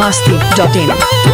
biharmasti.in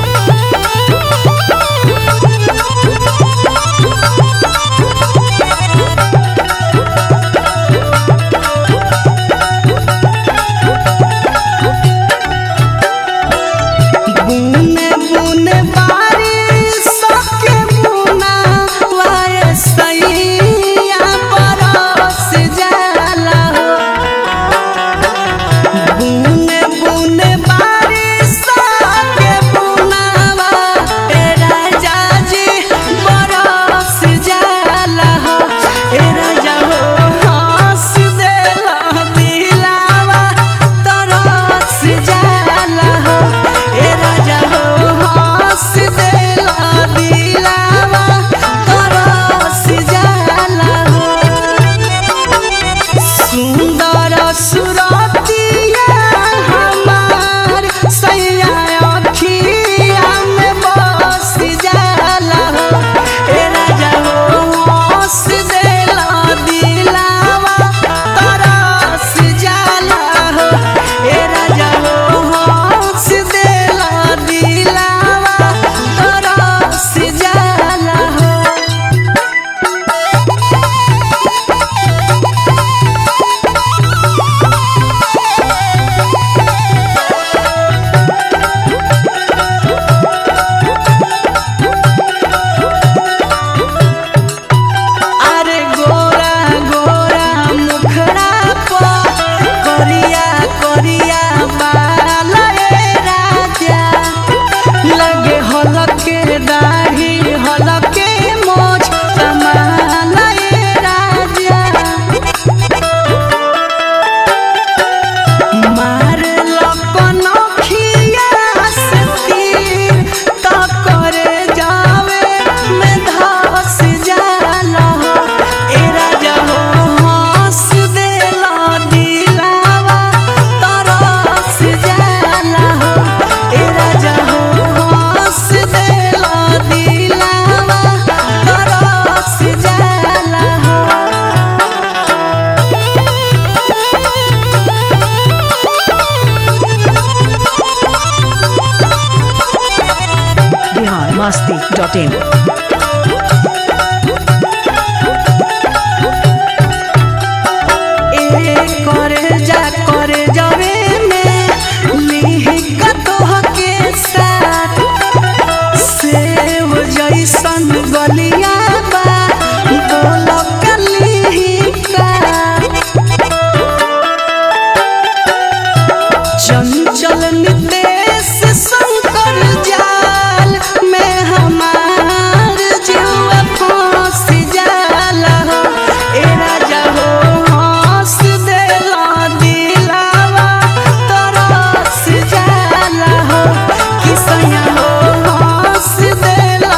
biharmasti.in करे जावे में लिहिक तोहके साथ सेव जैसन गलिया बा बोल कलिका चंचल नितेश शंकर जाल में हमार जीवा फंस जाला ए राजा हो हंस देला दिलावा तरस जाला हो किसया हो हंस देला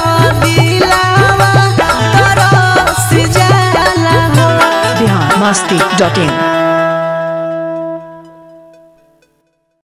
दिलावा तरस जाला हो biharmasti.in